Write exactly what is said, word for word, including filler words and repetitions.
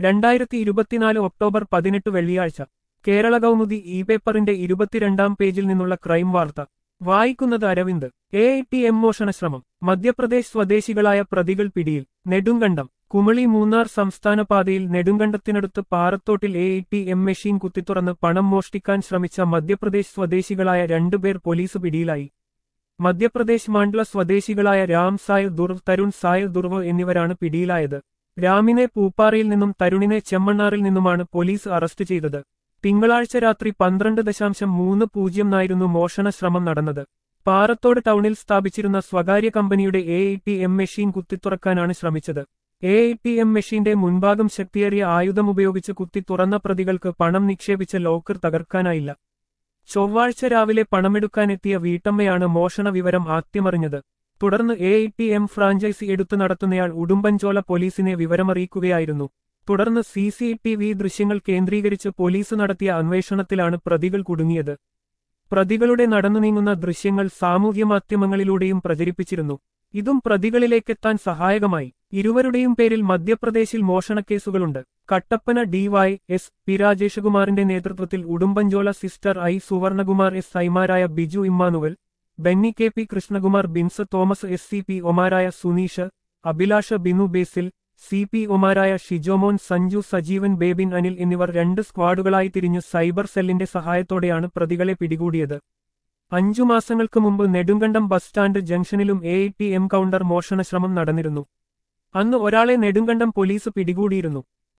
രണ്ടായിരത്തി ഇരുപത്തിനാല് ഒക്ടോബർ പതിനെട്ട് വെള്ളിയാഴ്ച കേരള കൗമുദി ഇ പേപ്പറിന്റെ ഇരുപത്തിരണ്ടാം പേജിൽ നിന്നുള്ള ക്രൈം വാർത്ത വായിക്കുന്നത് Aravind. A I T M മോഷണശ്രമം. മധ്യപ്രദേശ് സ്വദേശികളായ പ്രതികൾ പിടിയിൽ. നെടുങ്കണ്ടം. കുമളി മൂന്നാർ സംസ്ഥാന പാതയിൽ നെടുങ്കണ്ടത്തിനടുത്ത് പാറത്തോട്ടിൽ A I T M machine കുത്തിത്തുറന്ന് പണം മോഷ്ടിക്കാൻ ശ്രമിച്ച മധ്യപ്രദേശ് സ്വദേശികളായ രണ്ടുപേർ പോലീസ് പിടിയിലായി. മധ്യപ്രദേശ് മാണ്ഡ്ല സ്വദേശികളായ രാം സായർ ദുർവ്, തരുൺ സായർ ദുർവ് എന്നിവരാണ് പിടിയിലായത്. രാമിനെ പൂപ്പാറയിൽ നിന്നും തരുണിനെ ചെമ്മണ്ണാറിൽ നിന്നുമാണ് പോലീസ് അറസ്റ്റ് ചെയ്തത്. തിങ്കളാഴ്ച രാത്രി പന്ത്രണ്ട് ദശാംശം മൂന്ന് പൂജ്യംനായിരുന്നു മോഷണ ശ്രമം നടന്നത്. പാറത്തോട് ടൗണിൽ സ്ഥാപിച്ചിരുന്ന സ്വകാര്യ കമ്പനിയുടെ A I T M machine കുത്തിത്തുറക്കാനാണ് ശ്രമിച്ചത്. എ ഐ ടി എം മെഷീന്റെ മുൻഭാഗം ശക്തിയേറിയ ആയുധമുപയോഗിച്ച് കുത്തി തുറന്ന പ്രതികൾക്ക് പണം നിക്ഷേപിച്ച ലോക്കർ തകർക്കാനായില്ല. ചൊവ്വാഴ്ച രാവിലെ പണമെടുക്കാനെത്തിയ വീട്ടമ്മയാണ് മോഷണ വിവരം ആദ്യമറിഞ്ഞത്. തുടർന്ന് A I T M franchise എടുത്തു നടത്തുന്നയാൾ ഉടുമ്പൻചോല പോലീസിനെ വിവരമറിയിക്കുകയായിരുന്നു. തുടർന്ന് സി സി ടി വി ദൃശ്യങ്ങൾ കേന്ദ്രീകരിച്ച് പോലീസ് നടത്തിയ അന്വേഷണത്തിലാണ് പ്രതികൾ കുടുങ്ങിയത്. പ്രതികളുടെ നടന്നുനീങ്ങുന്ന ദൃശ്യങ്ങൾ സാമൂഹ്യമാധ്യമങ്ങളിലൂടെയും പ്രചരിപ്പിച്ചിരുന്നു. ഇതും പ്രതികളിലേക്കെത്താൻ സഹായകമായി. ഇരുവരുടെയും പേരിൽ മധ്യപ്രദേശിൽ മോഷണക്കേസുകളുണ്ട്. Kattappana D Y S P രാജേഷകുമാറിന്റെ നേതൃത്വത്തിൽ Udumbanchola sister I Suvarnakumar S ഐമാരായ Biju Emmanuel, Benny K P Krishnakumar, Bins Thomas, S C P ഒമാരായ സുനീഷ്, അഭിലാഷ്, ബിനു ബേസിൽ, സി പി ഒമാരായ ഷിജോമോൻ, സഞ്ജു, സജീവൻ, ബേബിൻ, അനിൽ എന്നിവർ രണ്ട് സ്ക്വാഡുകളായി തിരിഞ്ഞ് സൈബർ സെല്ലിന്റെ സഹായത്തോടെയാണ് പ്രതികളെ പിടികൂടിയത്. അഞ്ചു മാസങ്ങൾക്ക് മുമ്പ് നെടുങ്കണ്ടം ബസ് സ്റ്റാൻഡ് ജംഗ്ഷനിലും A I T M counter മോഷണശ്രമം നടന്നിരുന്നു. അന്ന് ഒരാളെ നെടുങ്കണ്ടം പോലീസ് പിടികൂടിയിരുന്നു.